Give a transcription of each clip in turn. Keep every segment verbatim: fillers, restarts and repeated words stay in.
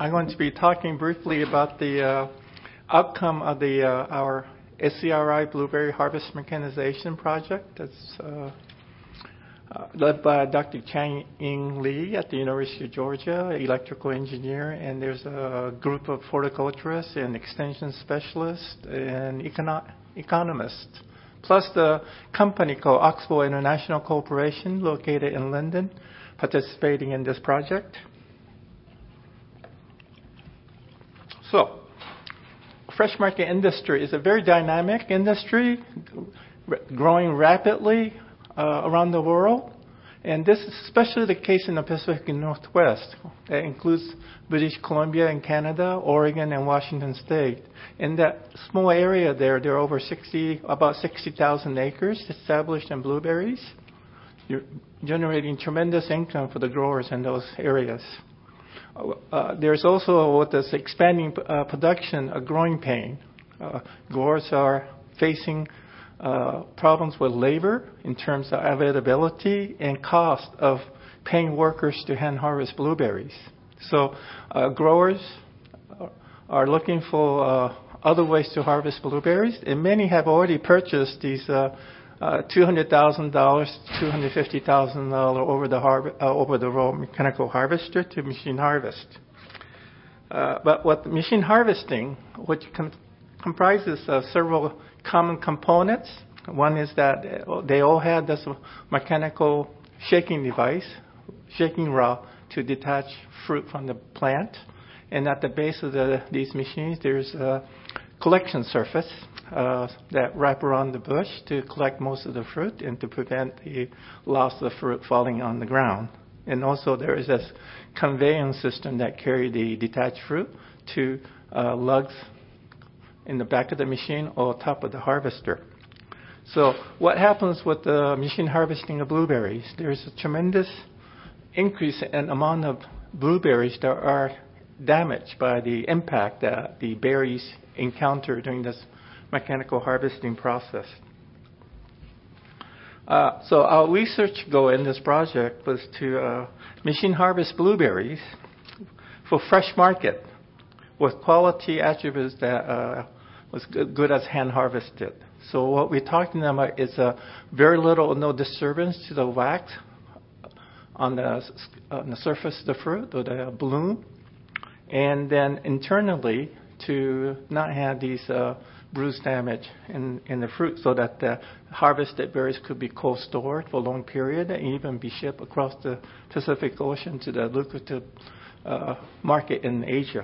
I'm going to be talking briefly about the uh, outcome of the uh, our S C R I Blueberry Harvest Mechanization Project. That's uh, uh, led by Doctor Chang-Ying Lee at the University of Georgia, electrical engineer, and there's a group of horticulturists and extension specialists and econo- economists, plus the company called Oxbow International Corporation located in London, participating in this project. So, fresh market industry is a very dynamic industry, r- growing rapidly uh, around the world. And this is especially the case in the Pacific Northwest. That includes British Columbia and Canada, Oregon and Washington State. In that small area there, there are over sixty, about sixty thousand acres established in blueberries. You're generating tremendous income for the growers in those areas. Uh, there's also, with this expanding uh, production, a growing pain. Uh, growers are facing uh, problems with labor in terms of availability and cost of paying workers to hand harvest blueberries. So uh, growers are looking for uh, other ways to harvest blueberries, and many have already purchased these uh, uh, two hundred thousand dollars, two hundred fifty thousand dollars over the har- uh, over the row mechanical harvester to machine harvest. Uh, but what machine harvesting, which com- comprises of several common components. One is that they all had this mechanical shaking device, shaking rod to detach fruit from the plant. And at the base of the, these machines, there's a collection surface uh, that wrap around the bush to collect most of the fruit and to prevent the loss of the fruit falling on the ground. And also there is this conveyance system that carry the detached fruit to uh, lugs in the back of the machine or top of the harvester. So what happens with the machine harvesting of blueberries? There's a tremendous increase in amount of blueberries that are damaged by the impact that the berries encounter during this mechanical harvesting process. Uh, so our research goal in this project was to uh, machine harvest blueberries for fresh market with quality attributes that uh, was good, good as hand harvested. So what we're talking about is uh, very little or no disturbance to the wax on the, on the surface of the fruit or the bloom, and then internally to not have these uh, bruise damage in, in the fruit, so that the harvested berries could be cold stored for a long period and even be shipped across the Pacific Ocean to the lucrative uh, market in Asia.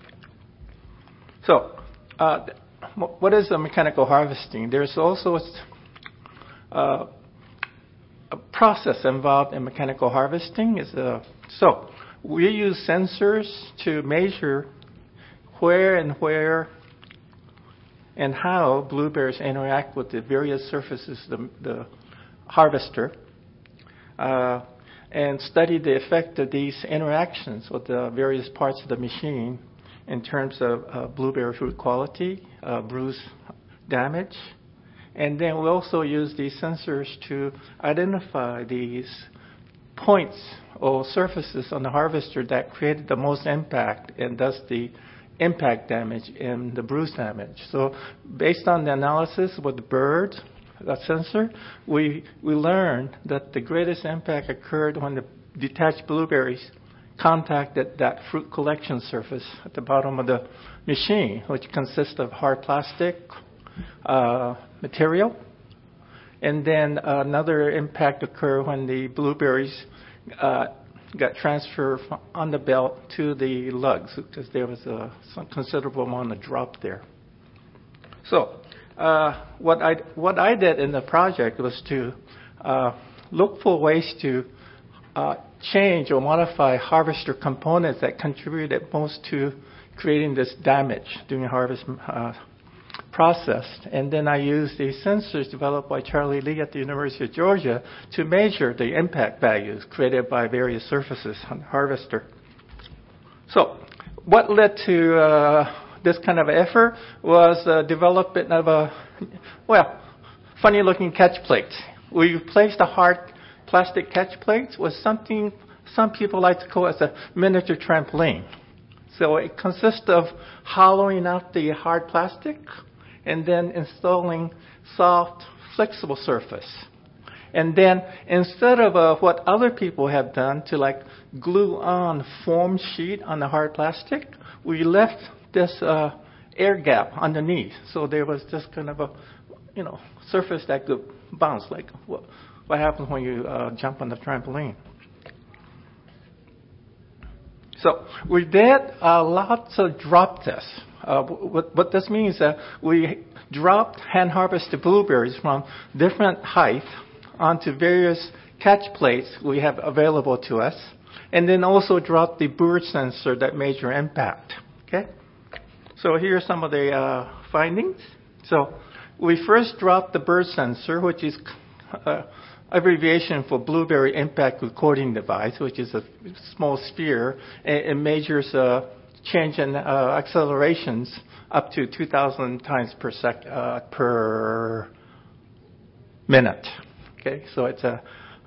So, uh, what is a mechanical harvesting? There's also uh, a process involved in mechanical harvesting. Is a, so we use sensors to measure where and where and how blueberries interact with the various surfaces of the, the harvester, uh, and study the effect of these interactions with the various parts of the machine in terms of uh, blueberry fruit quality, uh, bruise damage. And then we also use these sensors to identify these points or surfaces on the harvester that created the most impact, and thus the impact damage and the bruise damage. So based on the analysis with the bird, that sensor, we, we learned that the greatest impact occurred when the detached blueberries contacted that fruit collection surface at the bottom of the machine, which consists of hard plastic uh, material. And then another impact occurred when the blueberries uh, got transferred on the belt to the lugs, because there was a some considerable amount of drop there. So uh, what I what I did in the project was to uh, look for ways to uh, change or modify harvester components that contributed most to creating this damage during the harvest uh, process. And then I used these sensors developed by Charlie Lee at the University of Georgia to measure the impact values created by various surfaces on the harvester. So what led to uh, this kind of effort was uh, development of a, well, funny looking catch plate. We replaced the hard plastic catch plates with something some people like to call as a miniature trampoline. So it consists of hollowing out the hard plastic and then installing soft, flexible surface. And then instead of uh, what other people have done to like glue on foam sheet on the hard plastic, we left this uh, air gap underneath. So there was just kind of a, you know, surface that could bounce, like what, what happens when you uh, jump on the trampoline. So we did uh, lots of drop tests. Uh, what, what this means is that we dropped hand-harvested blueberries from different heights onto various catch plates we have available to us, and then also dropped the bird sensor that measure impact. Okay? So here are some of the uh, findings. So we first dropped the bird sensor, which is uh, abbreviation for Blueberry Impact Recording Device, which is a small sphere. It, it measures uh, change in uh, accelerations up to two thousand times per sec uh, per minute. Okay, so it's a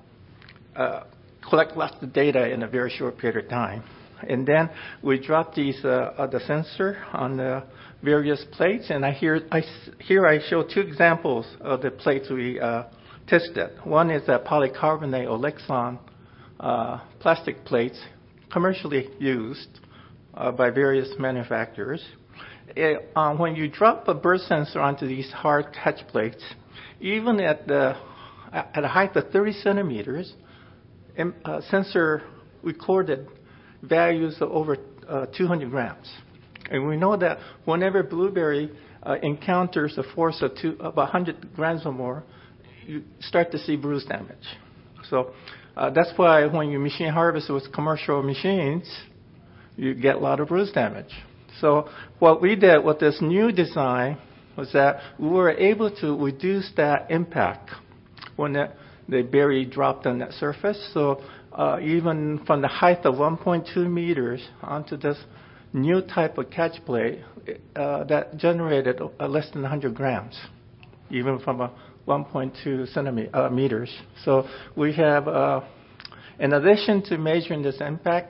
uh, collect lots of data in a very short period of time, and then we drop these uh, uh, the sensor on the various plates, and I here I here I show two examples of the plates we uh, tested. One is a polycarbonate or Lexan uh, plastic plates commercially used uh, by various manufacturers. It, uh, when you drop a bird sensor onto these hard catch plates, even at the at a height of thirty centimeters, uh, sensor recorded values of over uh, two hundred grams. And we know that whenever blueberry uh, encounters a force of, two, of one hundred grams or more, you start to see bruise damage. So uh, that's why when you machine harvest with commercial machines, you get a lot of bruise damage. So what we did with this new design was that we were able to reduce that impact when the, the berry dropped on that surface. So uh, even from the height of one point two meters onto this new type of catch plate, uh, that generated uh, less than one hundred grams, even from a one point two centimeters. Uh, meters. So we have, uh, in addition to measuring this impact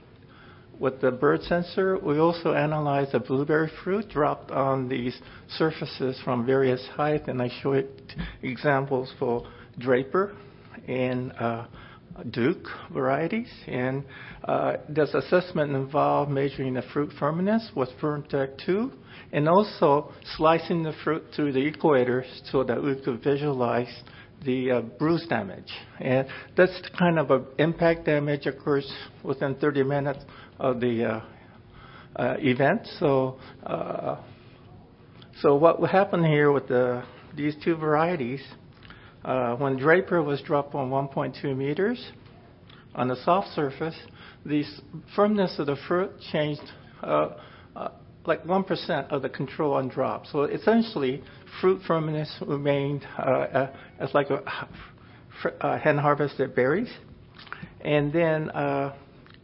with the bird sensor, we also analyze the blueberry fruit dropped on these surfaces from various heights, and I show it examples for Draper and uh, Duke varieties. And uh, this assessment involved measuring the fruit firmness with Ferntech two, and also slicing the fruit through the equator so that we could visualize the uh, bruise damage. And that's the kind of a impact damage occurs within thirty minutes of the uh, uh, event. So, uh, so what will happen here with the, these two varieties, uh, when Draper was dropped on one point two meters on the soft surface, the firmness of the fruit changed uh, uh, like one percent of the control on drop. So essentially, fruit firmness remained uh, uh, as like a uh, hand-harvested berries. And then uh,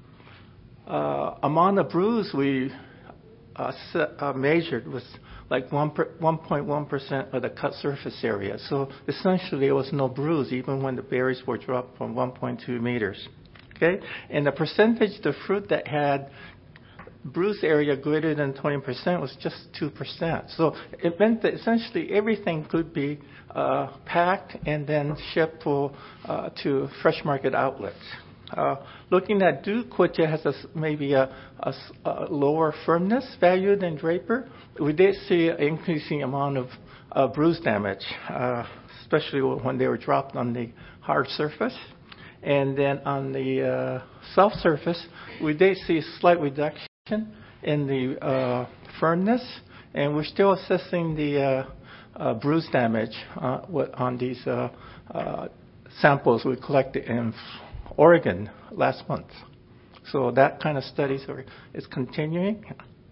uh, amount of bruise we uh, set, uh, measured was like one point one percent of the cut surface area. So essentially, there was no bruise even when the berries were dropped from one point two meters. Okay, and the percentage of the fruit that had bruise area greater than twenty percent was just two percent. So it meant that essentially everything could be uh, packed and then shipped for, uh, to fresh market outlets. Uh, looking at Duke, which has a, maybe a, a, a lower firmness value than Draper, we did see an increasing amount of uh, bruise damage, uh, especially when they were dropped on the hard surface. And then on the uh, soft surface, we did see a slight reduction in the uh, firmness, and we're still assessing the uh, uh, bruise damage uh, on these uh, uh, samples we collected in Oregon last month. So that kind of studies are, is continuing.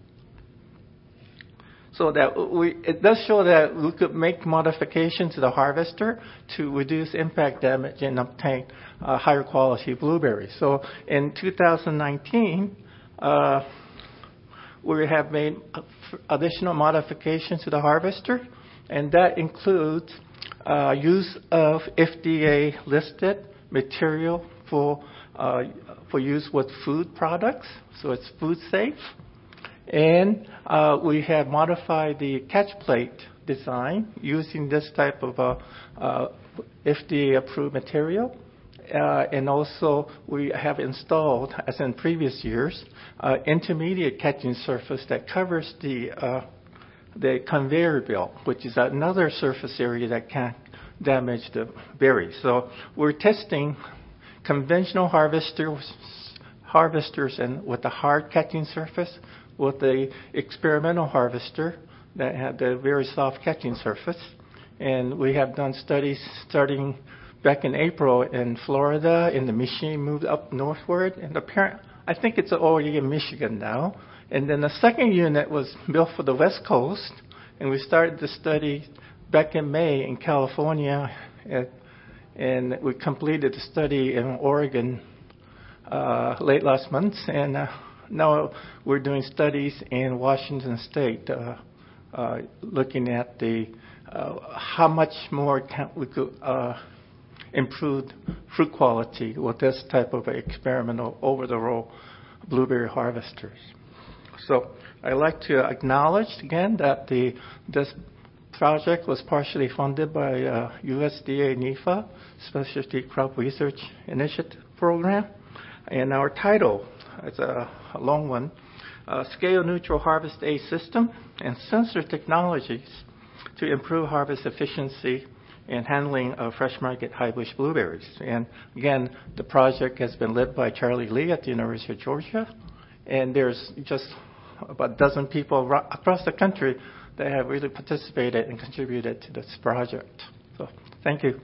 So that we, it does show that we could make modifications to the harvester to reduce impact damage and obtain uh, higher quality blueberries. So in two thousand nineteen, uh, we have made additional modifications to the harvester, and that includes uh, use of F D A listed material for uh, for use with food products, so it's food safe. And uh, we have modified the catch plate design using this type of uh, uh, F D A-approved material. Uh, and also, we have installed, as in previous years, uh, intermediate catching surface that covers the uh, the conveyor belt, which is another surface area that can damage the berries. So we're testing conventional harvesters, harvesters, and with a hard catching surface, with the experimental harvester that had a very soft catching surface. And we have done studies starting back in April in Florida, and the machine moved up northward, and apparently, I think it's already in Michigan now. And then the second unit was built for the West Coast, and we started the study back in May in California, at, and we completed the study in Oregon uh, late last month, and uh, now we're doing studies in Washington State, uh, uh, looking at the uh, how much more can we could uh, improved fruit quality with this type of experimental over-the-road blueberry harvesters. So I'd like to acknowledge again that the this project was partially funded by uh, U S D A NIFA, Specialty Crop Research Initiative Program, and our title is a, a long one, uh, Scale Neutral Harvest Aid System and Sensor Technologies to Improve Harvest Efficiency and handling of fresh market high bush blueberries. And again, the project has been led by Charlie Lee at the University of Georgia, and there's just about a dozen people across the country that have really participated and contributed to this project. So thank you.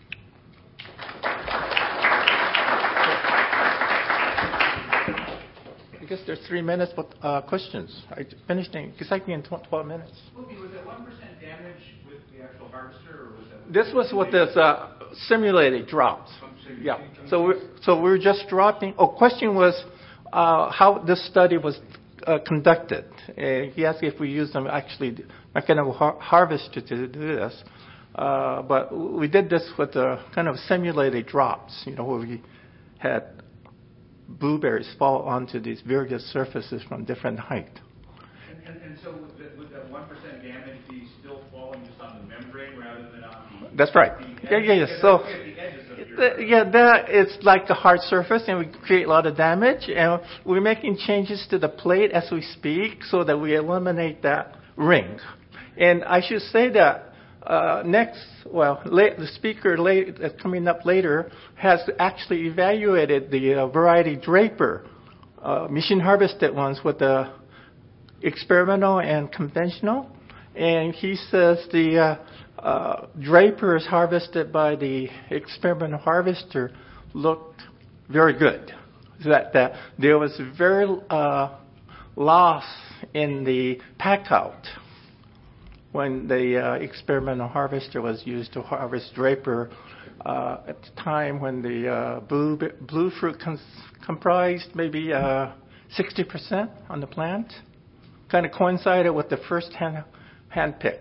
I guess there's three minutes for uh, questions. I finished in exactly in twelve minutes. Was it one percent damage with the actual harvester, or was that? This was what this uh, simulated drops. Yeah. So we're, so we're just dropping. Oh, question was uh, how this study was uh, conducted. Uh, he asked if we used them actually mechanical har- harvester to do this. Uh, but we did this with the kind of simulated drops, you know, where we had blueberries fall onto these various surfaces from different height. And, and, and so would, the, would that one percent damage be still falling just on the membrane rather than on the... That's right. The yeah, yeah, yeah. So, the, yeah, that is like a hard surface, and we create a lot of damage. And we're making changes to the plate as we speak so that we eliminate that ring. And I should say that Uh, next, well, late, the speaker late, uh, coming up later has actually evaluated the uh, variety Draper uh, machine harvested ones with the experimental and conventional, and he says the uh, uh, Drapers harvested by the experimental harvester looked very good. That that there was very uh, loss in the pack out when the uh, experimental harvester was used to harvest Draper uh, at the time when the uh, blue, blue fruit cons- comprised maybe uh, sixty percent on the plant. Kind of coincided with the first hand, hand pick.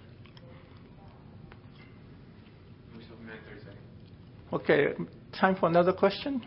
Okay, time for another question?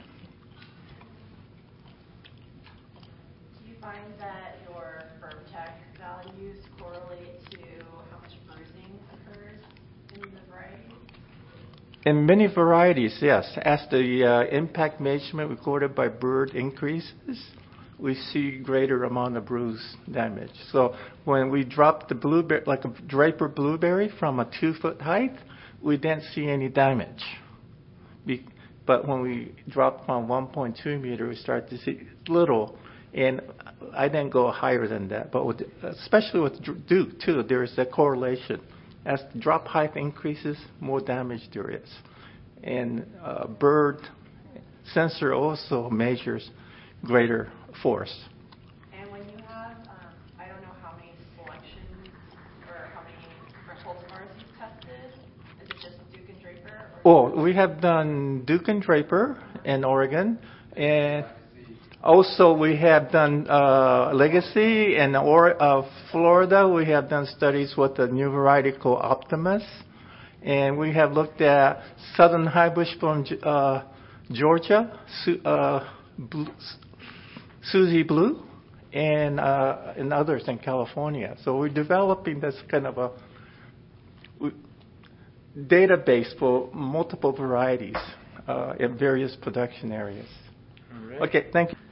Do you find that your FermTech values correlate to how much bruising occurs in the variety? In many varieties, yes. As the uh, impact measurement recorded by bird increases, we see greater amount of bruise damage. So when we drop the blueberry, like a Draper blueberry from a two-foot height, we didn't see any damage. Be- but when we drop from one point two meter, we start to see little. And I didn't go higher than that. But with, especially with Duke, too, there is a correlation. As the drop height increases, more damage there is. And uh, bird sensor also measures greater force. And when you have, um, I don't know how many selections or how many cultivars you've tested, is it just Duke and Draper? Or Oh, we have done Duke and Draper in Oregon, and also we have done uh, Legacy in or- uh, Florida. We have done studies with the new variety called Optimus, and we have looked at Southern High Bush from uh, Georgia, Su- uh, Blue, Suzy Blue, and uh, and others in California. So we're developing this kind of a database for multiple varieties uh, in various production areas. All right. Okay, thank you.